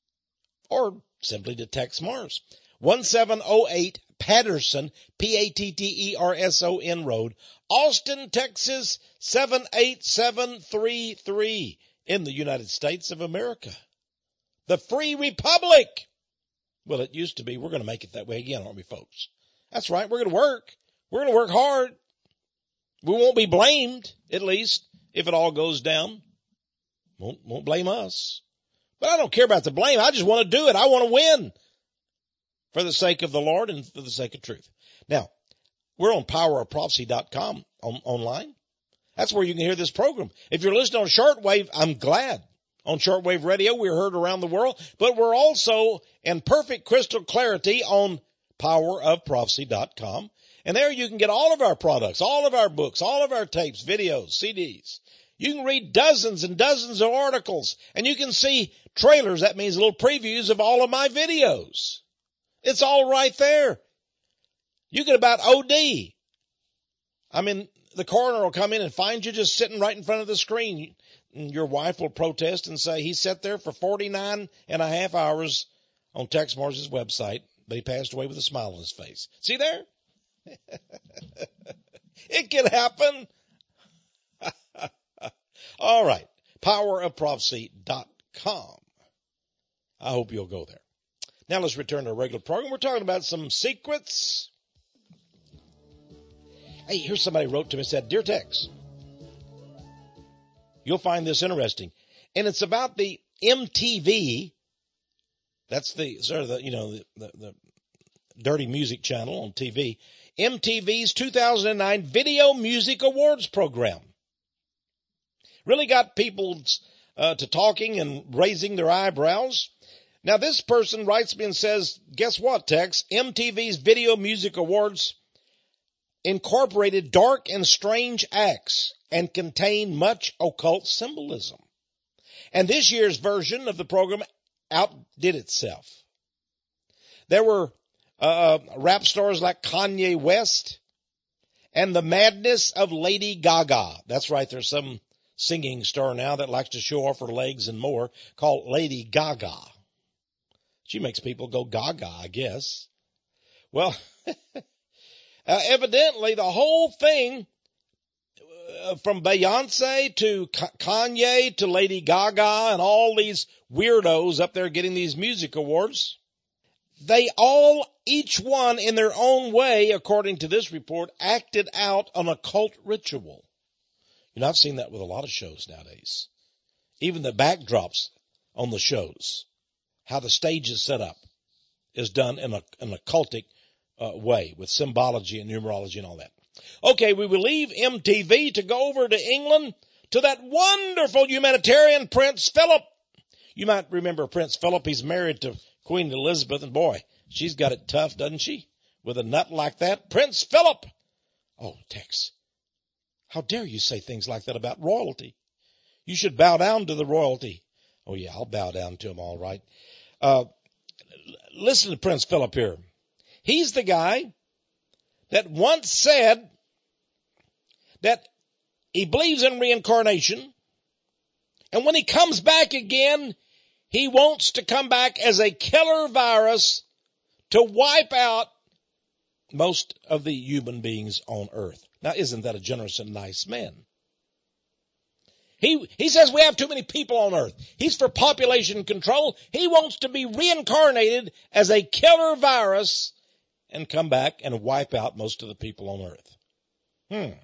B: or simply to text Mars. one seven oh eight Patterson, P A T T E R S O N Road, Austin, Texas, seven eight seven three three in the United States of America. The Free Republic. Well, it used to be. We're going to make it that way again, aren't we, folks? That's right. We're going to work. We're going to work hard. We won't be blamed, at least, if it all goes down. Won't, won't blame us. But I don't care about the blame. I just want to do it. I want to win. For the sake of the Lord and for the sake of truth. Now, we're on power of prophecy dot com on, online. That's where you can hear this program. If you're listening on shortwave, I'm glad. On shortwave radio, we're heard around the world. But we're also in perfect crystal clarity on power of prophecy dot com. And there you can get all of our products, all of our books, all of our tapes, videos, C Ds. You can read dozens and dozens of articles. And you can see trailers. That means little previews of all of my videos. It's all right there. You get about O D. I mean, the coroner will come in and find you just sitting right in front of the screen. And your wife will protest and say he sat there for forty-nine and a half hours on Tex Mars' website, but he passed away with a smile on his face. See there? It can happen. All right. power of prophecy dot com. I hope you'll go there. Now let's return to our regular program. We're talking about some secrets. Hey, here's somebody wrote to me and said, Dear Tex, you'll find this interesting. And it's about the M T V. That's the sort of the, you know, the, the, the dirty music channel on T V. M T V's two thousand nine Video Music Awards program. Really got people uh, to talking and raising their eyebrows. Now, this person writes me and says, guess what, Tex? M T V's Video Music Awards incorporated dark and strange acts and contained much occult symbolism. And this year's version of the program outdid itself. There were uh, rap stars like Kanye West and the madness of Lady Gaga. That's right, there's some singing star now that likes to show off her legs and more called Lady Gaga. She makes people go gaga, I guess. Well, uh, evidently the whole thing, uh, from Beyonce to K- Kanye to Lady Gaga and all these weirdos up there getting these music awards, they all, each one in their own way, according to this report, acted out an occult ritual. You know, I've seen that with a lot of shows nowadays. Even the backdrops on the shows. How the stage is set up is done in a, an occultic uh, way with symbology and numerology and all that. Okay, we will leave M T V to go over to England to that wonderful humanitarian Prince Philip. You might remember Prince Philip. He's married to Queen Elizabeth, and boy, she's got it tough, doesn't she? With a nut like that. Prince Philip! Oh, Tex, how dare you say things like that about royalty? You should bow down to the royalty. Oh, yeah, I'll bow down to him, all right. Uh, listen to Prince Philip here. He's the guy that once said that he believes in reincarnation, and when he comes back again, he wants to come back as a killer virus to wipe out most of the human beings on earth. Now, isn't that a generous and nice man? He, he says we have too many people on earth. He's for population control. He wants to be reincarnated as a killer virus and come back and wipe out most of the people on earth. Hmm.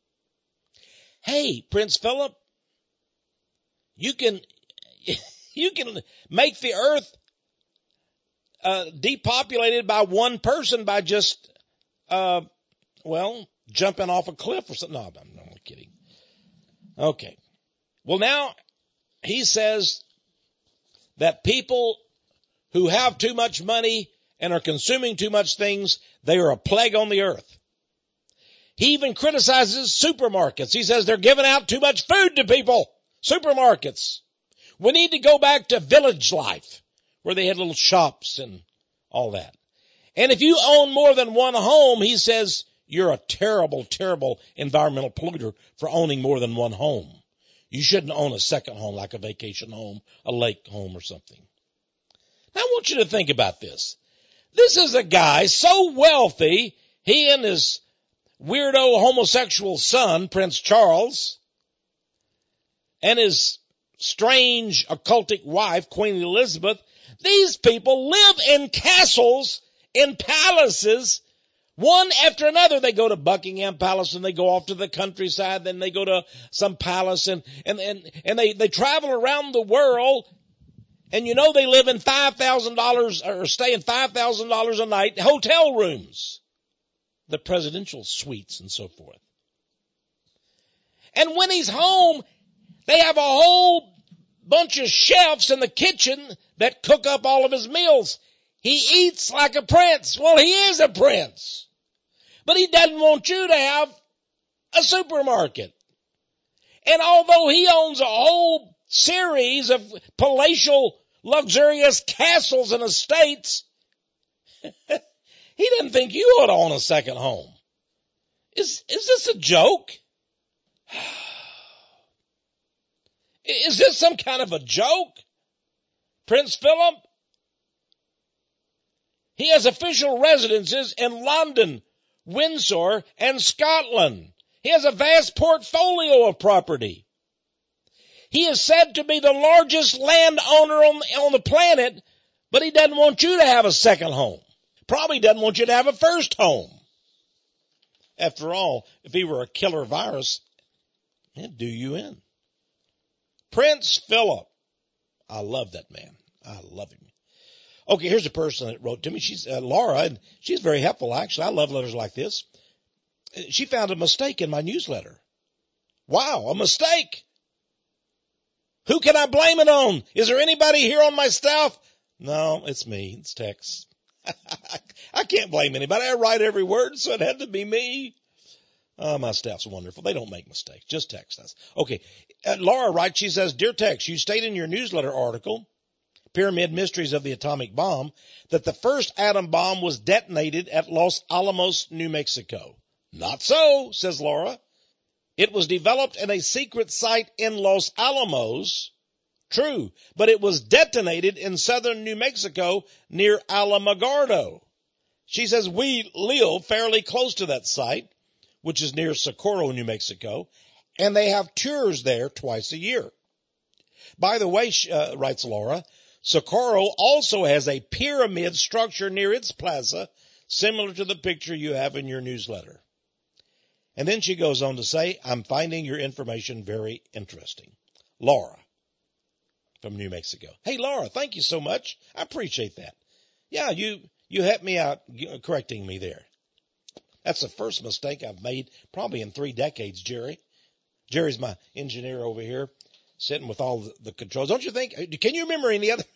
B: Hey, Prince Philip, you can, you can make the earth uh, depopulated by one person by just, uh, well, jumping off a cliff or something. No, I'm, I'm kidding. Okay. Well, now he says that people who have too much money and are consuming too much things, they are a plague on the earth. He even criticizes supermarkets. He says they're giving out too much food to people. Supermarkets. We need to go back to village life where they had little shops and all that. And if you own more than one home, he says you're a terrible, terrible environmental polluter for owning more than one home. You shouldn't own a second home like a vacation home, a lake home or something. Now I want you to think about this. This is a guy so wealthy, he and his weirdo homosexual son, Prince Charles, and his strange occultic wife, Queen Elizabeth, these people live in castles, in palaces, one after another. They go to Buckingham Palace and they go off to the countryside, then they go to some palace and, and, and, and they, they travel around the world. And you know they live in five thousand dollars or stay in five thousand dollars a night hotel rooms, the presidential suites and so forth. And when he's home, they have a whole bunch of chefs in the kitchen that cook up all of his meals. He eats like a prince. Well, he is a prince. But he doesn't want you to have a supermarket. And although he owns a whole series of palatial, luxurious castles and estates, he doesn't think you ought to own a second home. Is, is this a joke? Is this some kind of a joke? Prince Philip? He has official residences in London, Windsor, and Scotland. He has a vast portfolio of property. He is said to be the largest landowner on, on the planet, but he doesn't want you to have a second home. Probably doesn't want you to have a first home. After all, if he were a killer virus, it'd do you in. Prince Philip. I love that man. I love him. Okay, here's a person that wrote to me. She's uh, Laura, and she's very helpful, actually. I love letters like this. She found a mistake in my newsletter. Wow, a mistake. Who can I blame it on? Is there anybody here on my staff? No, it's me. It's Tex. I can't blame anybody. I write every word, so it had to be me. Oh, my staff's wonderful. They don't make mistakes. Just Tex does. Okay, uh, Laura writes, she says, Dear Tex, you state in your newsletter article, Pyramid Mysteries of the Atomic Bomb, that the first atom bomb was detonated at Los Alamos, New Mexico. Not so, says Laura. It was developed in a secret site in Los Alamos. True, but it was detonated in southern New Mexico near Alamogordo. She says, we live fairly close to that site, which is near Socorro, New Mexico, and they have tours there twice a year. By the way, uh, writes Laura, Socorro also has a pyramid structure near its plaza, similar to the picture you have in your newsletter. And then she goes on to say, I'm finding your information very interesting. Laura from New Mexico. Hey, Laura, thank you so much. I appreciate that. Yeah, you, you helped me out correcting me there. That's the first mistake I've made probably in three decades, Jerry. Jerry's my engineer over here. sitting with all the, the controls. Don't you think? Can you remember any other?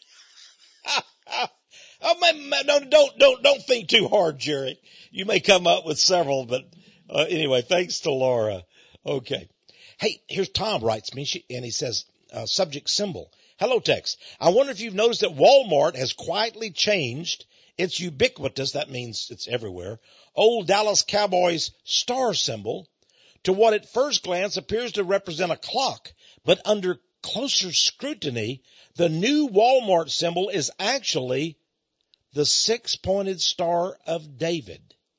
B: oh, man, man, no, don't, don't, don't think too hard, Jerry. You may come up with several, but uh, anyway, thanks to Laura. Okay. Hey, here's Tom writes me, she, and he says, uh, subject symbol. Hello, Tex. I wonder if you've noticed that Walmart has quietly changed its ubiquitous, that means it's everywhere, old Dallas Cowboys star symbol to what at first glance appears to represent a clock, but under closer scrutiny, the new Walmart symbol is actually the six-pointed Star of David,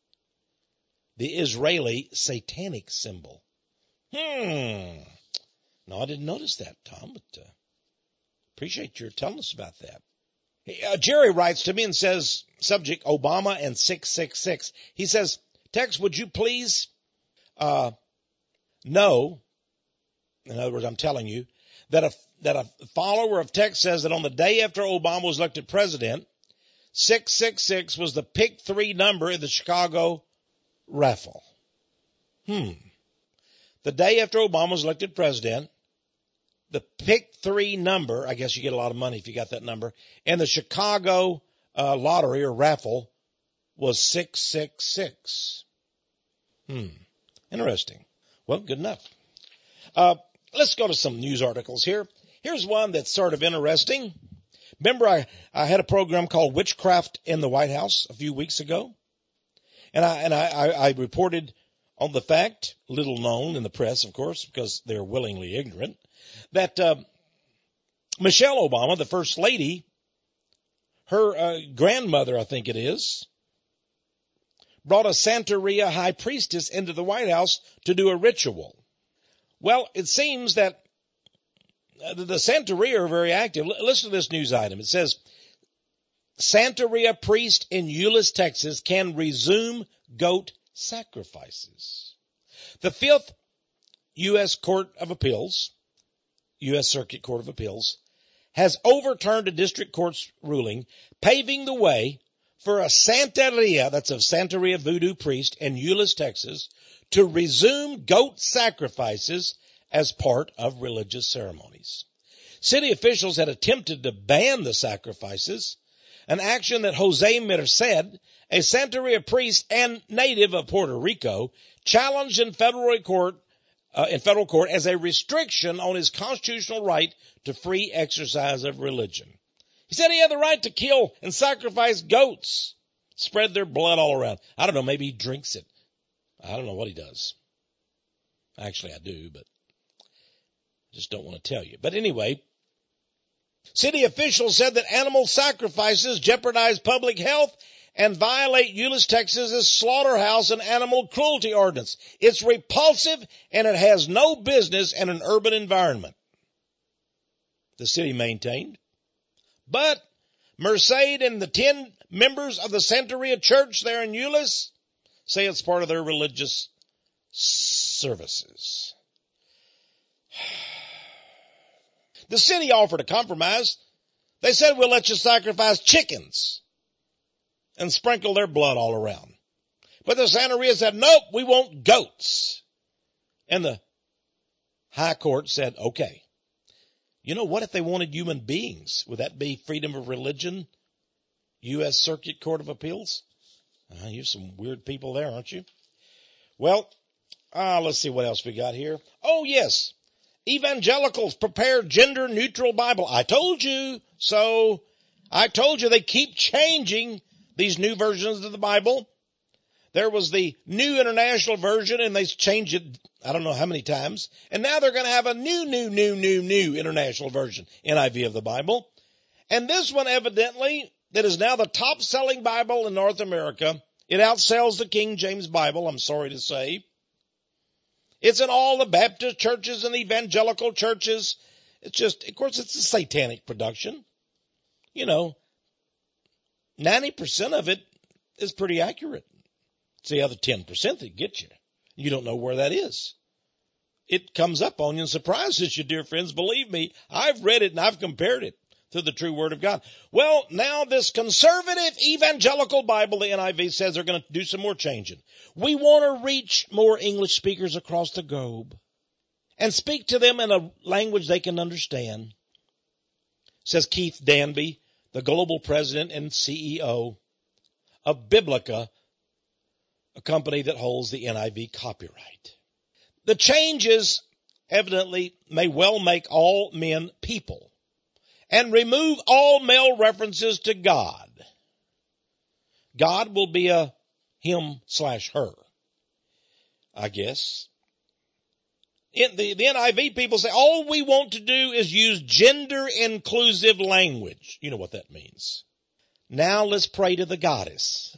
B: the Israeli satanic symbol. Hmm. No, I didn't notice that, Tom, but uh, appreciate your telling us about that. Hey, uh, Jerry writes to me and says, subject, Obama and six six six. He says, Tex, would you please uh, know, in other words, I'm telling you, that a, that a follower of Tex says that on the day after Obama was elected president, six six six was the pick three number in the Chicago raffle. Hmm. The day after Obama was elected president, the pick three number, I guess you get a lot of money if you got that number, and the Chicago uh, lottery or raffle was six six six. Hmm. Interesting. Well, good enough. Uh, let's go to some news articles here. Here's one that's sort of interesting. Remember, I, I had a program called Witchcraft in the White House a few weeks ago, and I and I, I, I reported on the fact, little known in the press, of course, because they're willingly ignorant, that uh, Michelle Obama, the first lady, her uh, grandmother, I think it is, brought a Santeria high priestess into the White House to do a ritual. Well, it seems that the Santeria are very active. Listen to this news item. It says, Santeria priest in Euless, Texas can resume goat sacrifices. The Fifth U S Court of Appeals, U S Circuit Court of Appeals, has overturned a district court's ruling, paving the way for a Santeria, that's a Santeria voodoo priest in Euless, Texas, to resume goat sacrifices as part of religious ceremonies. City officials had attempted to ban the sacrifices, an action that Jose Merced, a Santeria priest and native of Puerto Rico, challenged in federal court, uh, in federal court as a restriction on his constitutional right to free exercise of religion. He said he had the right to kill and sacrifice goats, spread their blood all around. I don't know, maybe he drinks it. I don't know what he does. Actually, I do, but I just don't want to tell you. But anyway, city officials said that animal sacrifices jeopardize public health and violate Euless, Texas's slaughterhouse and animal cruelty ordinance. It's repulsive and it has no business in an urban environment, the city maintained. But Merced and the ten members of the Santeria Church there in Euless say it's part of their religious services. The city offered a compromise. They said, we'll let you sacrifice chickens and sprinkle their blood all around. But the Santeria said, nope, we want goats. And the high court said, okay. You know, what if they wanted human beings? Would that be freedom of religion? U S Circuit Court of Appeals? Uh, you're some weird people there, aren't you? Well, uh, let's see what else we got here. Oh, yes. Evangelicals prepare gender-neutral Bible. I told you so. I told you they keep changing these new versions of the Bible. There was the New International Version, and they changed it I don't know how many times. And now they're going to have a new, new, new, new, new International Version, N I V of the Bible. And this one, evidently, that is now the top-selling Bible in North America. It outsells the King James Bible, I'm sorry to say. It's in all the Baptist churches and evangelical churches. It's just, of course, it's a satanic production. You know, ninety percent of it is pretty accurate. It's the other ten percent that gets you. You don't know where that is. It comes up on you and surprises you, dear friends. Believe me, I've read it and I've compared it to the true Word of God. Well, now this conservative evangelical Bible, the N I V, says they're going to do some more changing. We want to reach more English speakers across the globe. and speak to them in a language they can understand, says Keith Danby, the global president and C E O of Biblica, a company that holds the N I V copyright. The changes evidently may well make all men people and remove all male references to God. God will be a him slash her, I guess. In the, the N I V people say, all we want to do is use gender-inclusive language. You know what that means. Now let's pray to the goddess.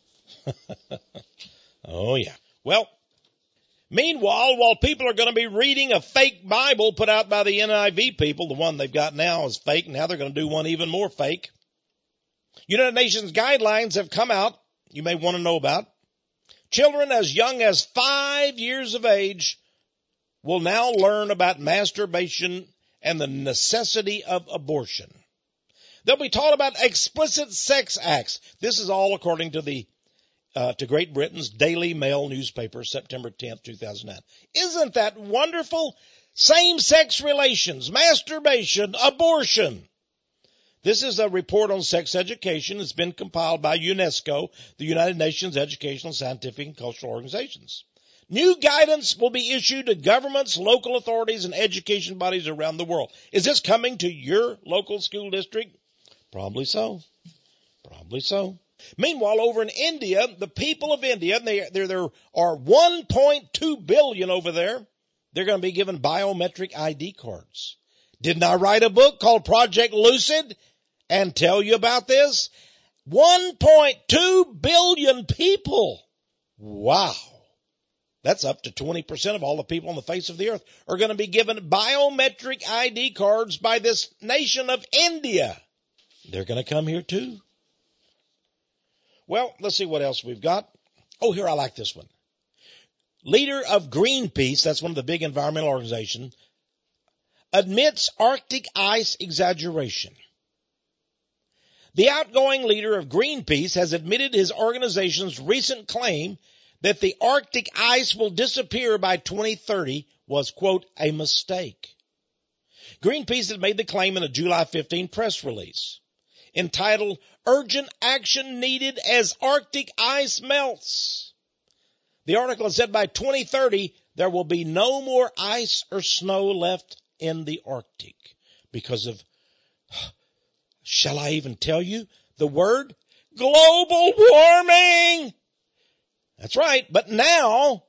B: Oh, yeah. Well, meanwhile, while people are going to be reading a fake Bible put out by the N I V people, the one they've got now is fake. Now they're going to do one even more fake. United Nations guidelines have come out, you may want to know about. Children as young as five years of age will now learn about masturbation and the necessity of abortion. They'll be taught about explicit sex acts. This is all according to the uh, to Great Britain's Daily Mail newspaper, September tenth, two thousand nine. Isn't that wonderful? Same-sex relations, masturbation, abortion. This is a report on sex education. It's been compiled by UNESCO, the United Nations Educational, Scientific, and Cultural Organizations. New guidance will be issued to governments, local authorities, and education bodies around the world. Is this coming to your local school district? Probably so. Probably so. Meanwhile, over in India, the people of India, they, there, there are one point two billion over there. They're going to be given biometric I D cards. Didn't I write a book called Project Lucid and tell you about this? one point two billion people. Wow. That's up to twenty percent of all the people on the face of the earth are going to be given biometric I D cards by this nation of India. They're going to come here too. Well, let's see what else we've got. Oh, here, I like this one. Leader of Greenpeace, that's one of the big environmental organizations, admits Arctic ice exaggeration. The outgoing leader of Greenpeace has admitted his organization's recent claim that the Arctic ice will disappear by twenty thirty was, quote, a mistake. Greenpeace had made the claim in a July fifteenth press release entitled, Urgent Action Needed as Arctic Ice Melts. The article said by twenty thirty, there will be no more ice or snow left in the Arctic because of, shall I even tell you the word? Global warming! That's right. But now,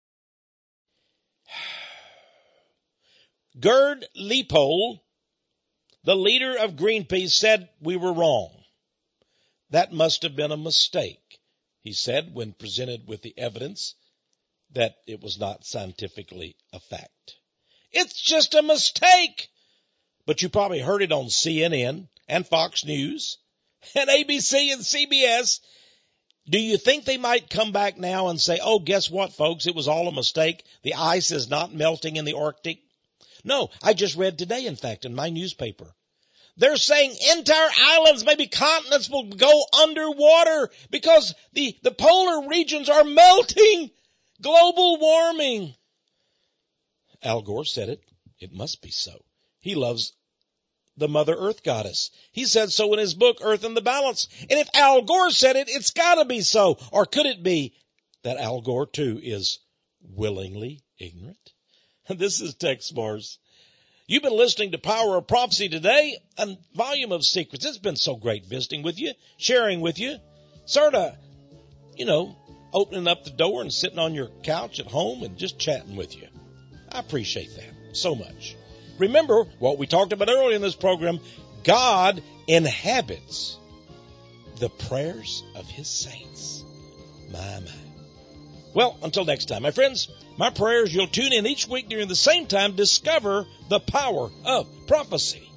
B: Gerd Leopold, the leader of Greenpeace, said we were wrong. That must have been a mistake, he said, when presented with the evidence that it was not scientifically a fact. It's just a mistake. But you probably heard it on C N N and Fox News and A B C and C B S. Do you think they might come back now and say, oh, guess what, folks? It was all a mistake. The ice is not melting in the Arctic. No, I just read today, in fact, in my newspaper. They're saying entire islands, maybe continents, will go underwater because the, the polar regions are melting. Global warming. Al Gore said it. It must be so. He loves the Mother Earth goddess. He said so in his book, Earth in the Balance. And if Al Gore said it, it's got to be so. Or could it be that Al Gore, too, is willingly ignorant? This is Tex Mars. You've been listening to Power of Prophecy today, a volume of secrets. It's been so great visiting with you, sharing with you, sort of, you know, opening up the door and sitting on your couch at home and just chatting with you. I appreciate that so much. Remember what we talked about earlier in this program, God inhabits the prayers of his saints. My, my. Well, until next time, my friends, my prayer is you'll tune in each week during the same time, discover the power of prophecy.